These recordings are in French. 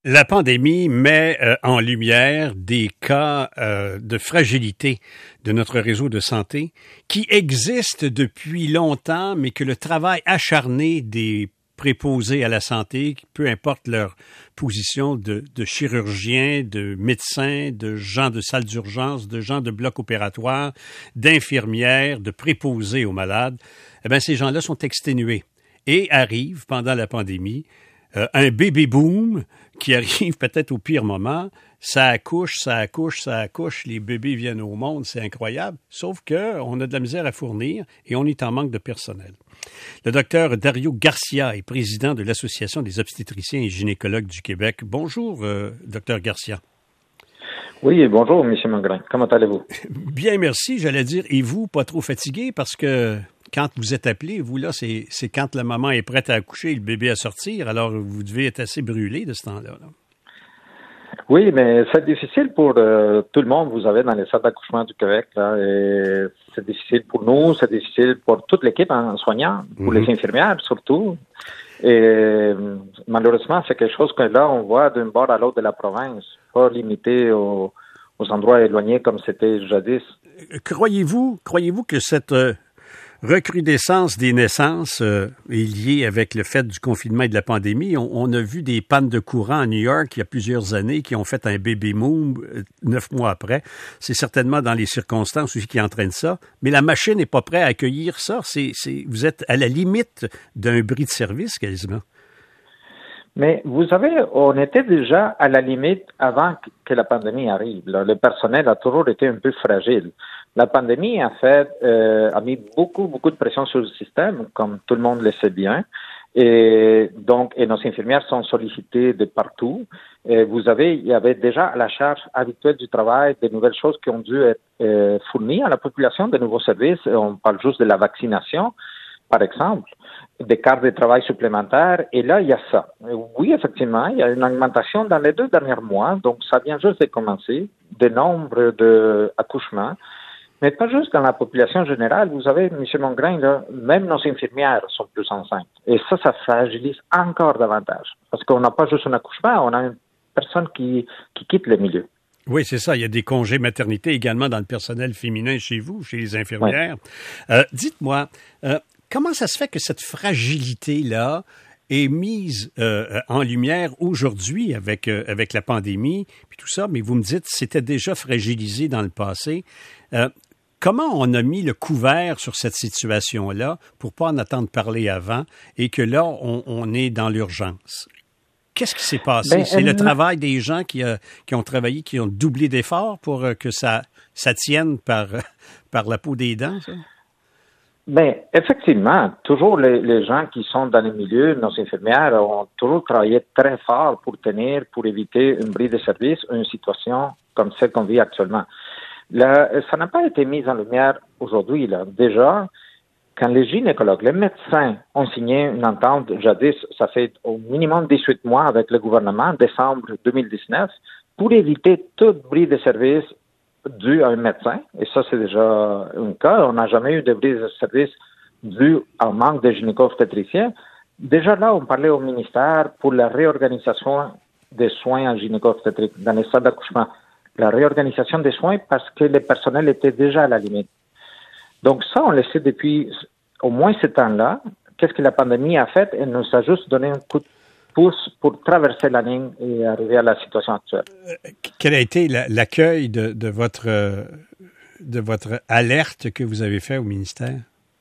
La pandémie met en lumière des cas de fragilité de notre réseau de santé qui existent depuis longtemps, mais que le travail acharné des préposés à la santé, peu importe leur position de chirurgiens, de médecins, de gens de salle d'urgence, de gens de bloc opératoire, d'infirmières, de préposés aux malades, eh bien, ces gens-là sont exténués et arrivent pendant la pandémie un baby boom qui arrive peut-être au pire moment. Ça accouche, les bébés viennent au monde, c'est incroyable. Sauf qu'on a de la misère à fournir et on est en manque de personnel. Le docteur Dario Garcia est président de l'Association des obstétriciens et gynécologues du Québec. Bonjour, docteur Garcia. Oui, bonjour, M. Mongrain. Comment allez-vous? Bien, merci. J'allais dire, et vous, pas trop fatigué parce que quand vous êtes appelé, vous, là, c'est quand la maman est prête à accoucher et le bébé à sortir. Alors, vous devez être assez brûlé de ce temps-là. Là. Oui, mais c'est difficile pour tout le monde. Vous avez dans les salles d'accouchement du Québec, là, et c'est difficile pour nous, c'est difficile pour toute l'équipe soignante, pour les infirmières surtout. Et malheureusement, c'est quelque chose que là, on voit d'un bord à l'autre de la province, pas limité aux endroits éloignés comme c'était jadis. Croyez-vous que cette recrudescence des naissances est liée avec le fait du confinement et de la pandémie? On a vu des pannes de courant à New York il y a plusieurs années qui ont fait un baby boom 9 mois après. C'est certainement dans les circonstances aussi qui entraînent ça. Mais la machine n'est pas prête à accueillir ça. Vous êtes à la limite d'un bris de service quasiment. Mais vous savez, on était déjà à la limite avant que la pandémie arrive. Là. Le personnel a toujours été un peu fragile. La pandémie a mis beaucoup de pression sur le système, comme tout le monde le sait bien. Et nos infirmières sont sollicitées de partout. Et il y avait déjà à la charge habituelle du travail des nouvelles choses qui ont dû être fournies à la population, de nouveaux services. On parle juste de la vaccination, par exemple, des cartes de travail supplémentaires. Et là, il y a ça. Oui, effectivement, il y a une augmentation dans les 2 derniers mois. Donc, ça vient juste de commencer, des nombres d'accouchements. Mais pas juste dans la population générale. Vous savez, M. Mongrain, là, même nos infirmières sont plus enceintes. Et ça fragilise encore davantage. Parce qu'on n'a pas juste un accouchement, on a une personne qui quitte le milieu. Oui, c'est ça. Il y a des congés maternité également dans le personnel féminin chez vous, chez les infirmières. Oui. Dites-moi, comment ça se fait que cette fragilité-là est mise en lumière aujourd'hui avec la pandémie puis tout ça, mais vous me dites que c'était déjà fragilisé dans le passé. Comment on a mis le couvert sur cette situation-là pour pas en attendre parler avant et que là, on est dans l'urgence? Qu'est-ce qui s'est passé? C'est le travail des gens qui ont travaillé, qui ont doublé d'efforts pour que ça tienne par la peau des dents, ça? Ben, effectivement, toujours les gens qui sont dans les milieux, nos infirmières ont toujours travaillé très fort pour éviter une bris de service, une situation comme celle qu'on vit actuellement. Là, ça n'a pas été mis en lumière aujourd'hui, là. Déjà, quand les gynécologues, les médecins ont signé une entente, jadis, ça fait au minimum 18 mois avec le gouvernement, décembre 2019, pour éviter tout bris de service dû à un médecin, et ça, c'est déjà un cas. On n'a jamais eu de bris de service dû au manque de gynéco-obstétriciens. Déjà là, on parlait au ministère pour la réorganisation des soins en gynéco-obstétrique dans les salles d'accouchement. La réorganisation des soins parce que le personnel était déjà à la limite. Donc ça, on le sait depuis au moins ce temps-là. Qu'est-ce que la pandémie a fait? Elle nous a juste donné un coup de pouce pour traverser la ligne et arriver à la situation actuelle. Quel a été l'accueil de votre alerte que vous avez fait au ministère?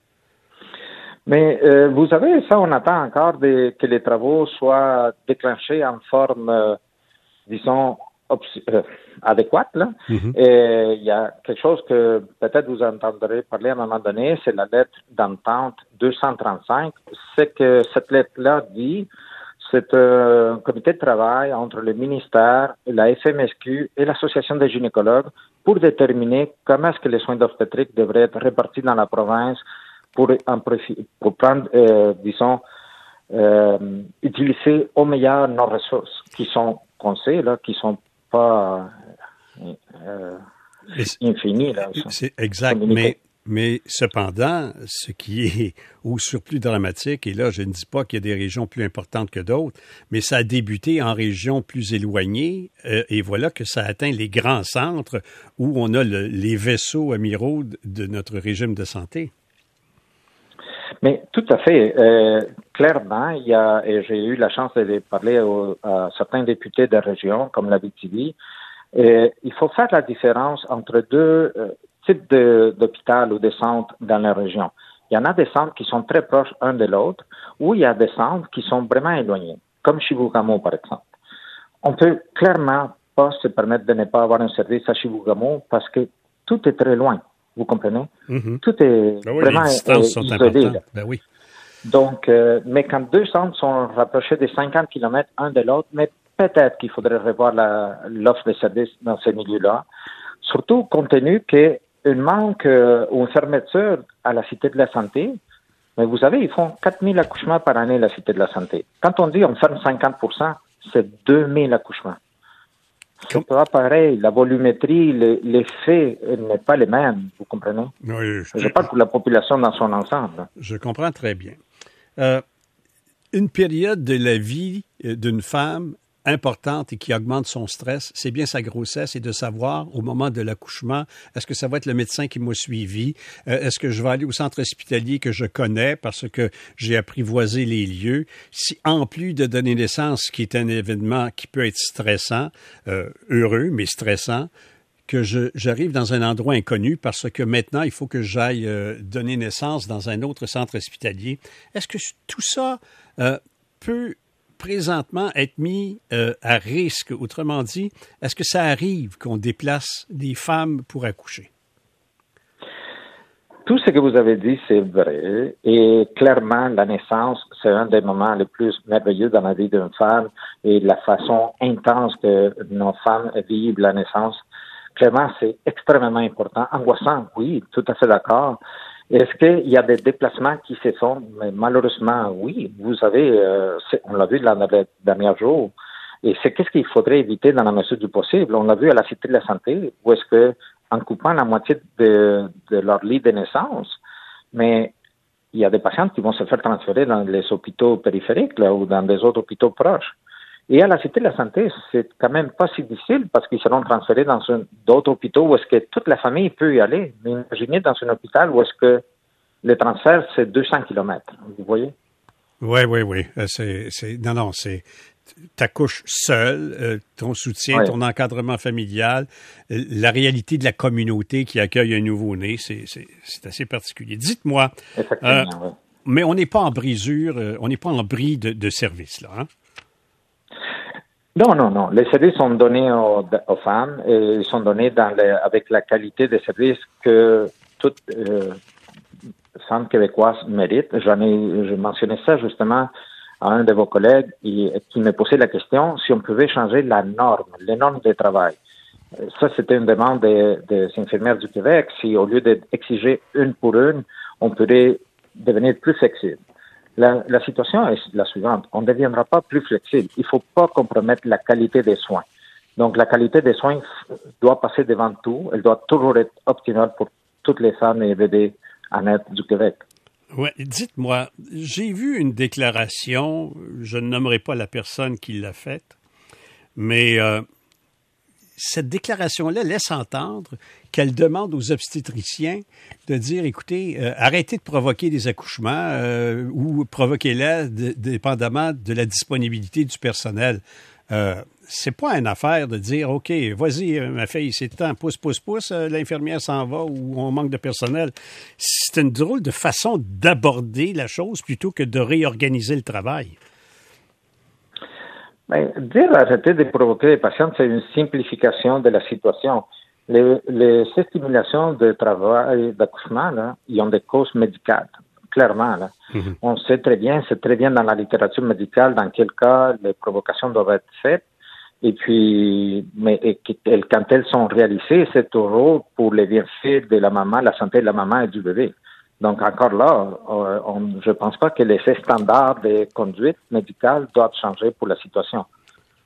Mais vous savez, ça, on attend encore que les travaux soient déclenchés en forme, disons, adéquate. Là. Mm-hmm. Et il y a quelque chose que peut-être vous entendrez parler à un moment donné, c'est la lettre d'entente 235. C'est que cette lettre-là dit, c'est un comité de travail entre le ministère, la FMSQ et l'Association des gynécologues pour déterminer comment est-ce que les soins d'obstétrique devraient être répartis dans la province pour prendre, utiliser au meilleur nos ressources qui sont, qu'on sait, là, qui sont pas infini. Là, c'est exact, mais Mais cependant, ce qui est au surplus dramatique, et là, je ne dis pas qu'il y a des régions plus importantes que d'autres, mais ça a débuté en régions plus éloignées, et voilà que ça atteint les grands centres où on a les vaisseaux amiraux de notre régime de santé. Mais tout à fait. Clairement, et j'ai eu la chance de parler à certains députés de région, comme l'Abitibi, il faut faire la différence entre deux types d'hôpitaux ou de centres dans la région. Il y en a des centres qui sont très proches un de l'autre, ou il y a des centres qui sont vraiment éloignés, comme Chibougamau, par exemple. On peut clairement pas se permettre de ne pas avoir un service à Chibougamau parce que tout est très loin. Vous comprenez? Mm-hmm. Tout est vraiment les distances sont isolé. importantes. Ben oui. Donc, mais quand deux centres sont rapprochés de 50 km un de l'autre, mais peut-être qu'il faudrait revoir l'offre de services dans ces milieux-là, surtout compte tenu qu'il manque ou une fermeture à la Cité de la Santé. Mais vous savez, ils font 4000 accouchements par année, la Cité de la Santé. Quand on dit on ferme 50%, c'est 2000 accouchements. C'est pas pareil. La volumétrie, l'effet n'est pas les mêmes, vous comprenez? Oui, je parle pour la population dans son ensemble. Je comprends très bien. Une période de la vie d'une femme importante et qui augmente son stress, c'est bien sa grossesse et de savoir au moment de l'accouchement, est-ce que ça va être le médecin qui m'a suivi? Est-ce que je vais aller au centre hospitalier que je connais parce que j'ai apprivoisé les lieux? Si en plus de donner naissance, qui est un événement qui peut être stressant, heureux mais stressant, que j'arrive dans un endroit inconnu parce que maintenant, il faut que j'aille donner naissance dans un autre centre hospitalier. Est-ce que tout ça peut présentement être mis à risque? Autrement dit, est-ce que ça arrive qu'on déplace des femmes pour accoucher? Tout ce que vous avez dit, c'est vrai. Et clairement, la naissance, c'est un des moments les plus merveilleux dans la vie d'une femme et la façon intense que nos femmes vivent la naissance. Clairement, c'est extrêmement important. Angoissant, oui, tout à fait d'accord. Est-ce qu'il y a des déplacements qui se font? Mais malheureusement, oui. Vous savez, on l'a vu dans les derniers jours. Et c'est qu'est-ce qu'il faudrait éviter dans la mesure du possible. On l'a vu à la Cité de la Santé, où est-ce que, en coupant la moitié de leur lit de naissance, mais il y a des patients qui vont se faire transférer dans les hôpitaux périphériques, là, ou dans des autres hôpitaux proches. Et à la Cité de la Santé, c'est quand même pas si difficile parce qu'ils seront transférés dans d'autres hôpitaux où est-ce que toute la famille peut y aller. Mais imaginez dans un hôpital où est-ce que le transfert, c'est 200 kilomètres. Vous voyez? Oui. Non, t'accouches seul, ton soutien, ton encadrement familial, la réalité de la communauté qui accueille un nouveau-né, c'est assez particulier. Dites-moi, mais on n'est pas en brisure, on n'est pas en bris de service, là, hein? Non. Les services sont donnés aux femmes et ils sont donnés avec la qualité des services que toute femme québécoise mérite. Je mentionnais ça justement à un de vos collègues qui me posait la question si on pouvait changer les normes de travail. Ça, c'était une demande des infirmières du Québec. Si au lieu d'exiger une pour une, on pourrait devenir plus flexible. La situation est la suivante. On ne deviendra pas plus flexible. Il ne faut pas compromettre la qualité des soins. Donc, la qualité des soins doit passer devant tout. Elle doit toujours être optimale pour toutes les femmes et bébés à naître du Québec. Oui, dites-moi, j'ai vu une déclaration, je ne nommerai pas la personne qui l'a faite, mais cette déclaration-là laisse entendre qu'elle demande aux obstétriciens de dire, écoutez, arrêtez de provoquer des accouchements ou provoquez-les dépendamment de la disponibilité du personnel. C'est pas une affaire de dire, OK, vas-y, ma fille, c'est le temps, pousse, l'infirmière s'en va ou on manque de personnel. C'est une drôle de façon d'aborder la chose plutôt que de réorganiser le travail. Dire arrêter de provoquer les patients, c'est une simplification de la situation. Les stimulations de travail, d'accouchement, là, ils ont des causes médicales, clairement. Là. Mm-hmm. On sait très bien, c'est très bien dans la littérature médicale dans quel cas les provocations doivent être faites. Et puis, quand elles sont réalisées, c'est toujours pour les bienfaits de la maman, la santé de la maman et du bébé. Donc, encore là, je ne pense pas que les standards de conduite médicale doivent changer pour la situation.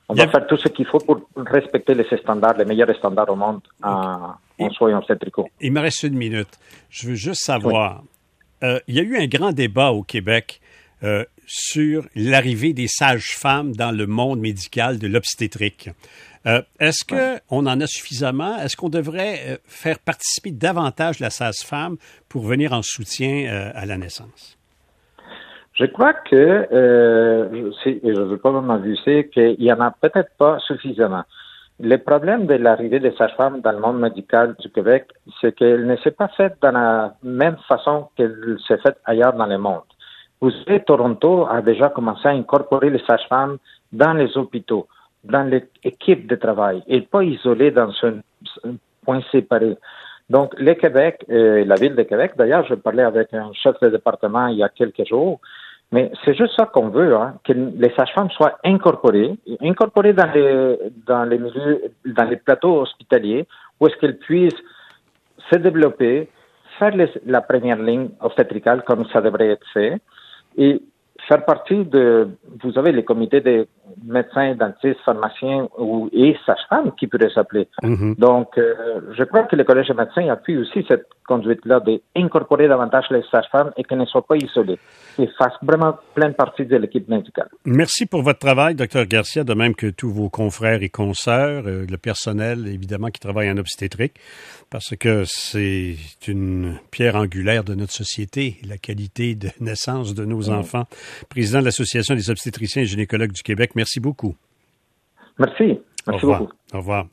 On va faire tout ce qu'il faut pour respecter les standards, les meilleurs standards au monde en soins obstétricaux. Il me reste 1 minute. Je veux juste savoir, il y a eu un grand débat au Québec sur l'arrivée des sages-femmes dans le monde médical de l'obstétrique. Est-ce qu'on en a suffisamment? Est-ce qu'on devrait faire participer davantage la sage-femme pour venir en soutien à la naissance? Je crois que, je ne veux pas m'abuser, qu'il n'y en a peut-être pas suffisamment. Le problème de l'arrivée des sages-femmes dans le monde médical du Québec, c'est qu'elle ne s'est pas faite dans la même façon qu'elle s'est faite ailleurs dans le monde. Vous savez, Toronto a déjà commencé à incorporer les sages-femmes dans les hôpitaux, dans les équipes de travail, et pas isolées dans un point séparé. Donc, le Québec, la ville de Québec, d'ailleurs, je parlais avec un chef de département il y a quelques jours, mais c'est juste ça qu'on veut, que les sages-femmes soient incorporées dans les milieux, dans les plateaux hospitaliers, où est-ce qu'elles puissent se développer, faire la première ligne obstétricale comme ça devrait être fait, et faire partie vous avez les comités de médecins, dentistes, pharmaciens et sages-femmes qui pourraient s'appeler. Mm-hmm. Donc, je crois que le Collège des médecins appuie aussi cette conduite-là d'incorporer davantage les sages-femmes et qu'elles ne soient pas isolées et fassent vraiment pleine partie de l'équipe médicale. Merci pour votre travail, Dr Garcia, de même que tous vos confrères et consoeurs, le personnel, évidemment, qui travaille en obstétrique, parce que c'est une pierre angulaire de notre société, la qualité de naissance de nos enfants. Président de l'Association des obstétriciens et gynécologues du Québec, merci beaucoup. Merci. Merci beaucoup. Au revoir.